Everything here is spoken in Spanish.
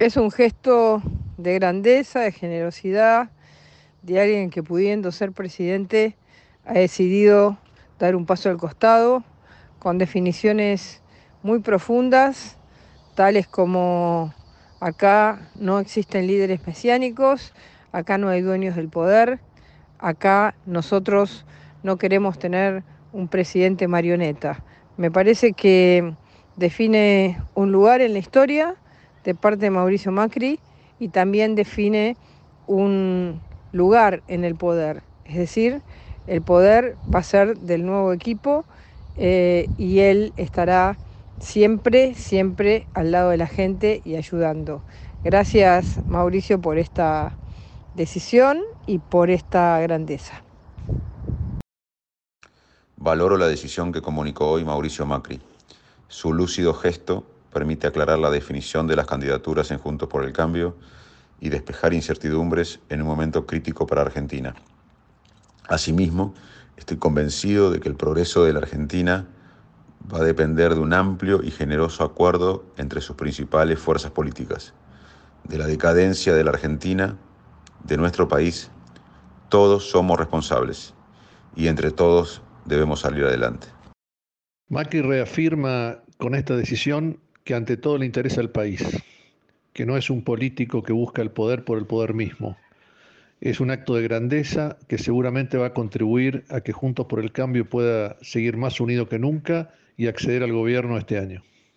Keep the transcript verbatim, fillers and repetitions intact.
Es un gesto de grandeza, de generosidad, de alguien que pudiendo ser presidente ha decidido dar un paso al costado con definiciones muy profundas, tales como acá no existen líderes mesiánicos, acá no hay dueños del poder, acá nosotros no queremos tener un presidente marioneta. Me parece que define un lugar en la historia de parte de Mauricio Macri y también define un lugar en el poder. Es decir, el poder va a ser del nuevo equipo eh, y él estará siempre, siempre al lado de la gente y ayudando. Gracias, Mauricio, por esta decisión y por esta grandeza. Valoro la decisión que comunicó hoy Mauricio Macri. Su lúcido gesto permite aclarar la definición de las candidaturas en Juntos por el Cambio y despejar incertidumbres en un momento crítico para Argentina. Asimismo, estoy convencido de que el progreso de la Argentina va a depender de un amplio y generoso acuerdo entre sus principales fuerzas políticas. De la decadencia de la Argentina, de nuestro país, todos somos responsables y entre todos debemos salir adelante. Macri reafirma con esta decisión que ante todo le interesa al país, que no es un político que busca el poder por el poder mismo. Es un acto de grandeza que seguramente va a contribuir a que Juntos por el Cambio pueda seguir más unido que nunca y acceder al gobierno este año.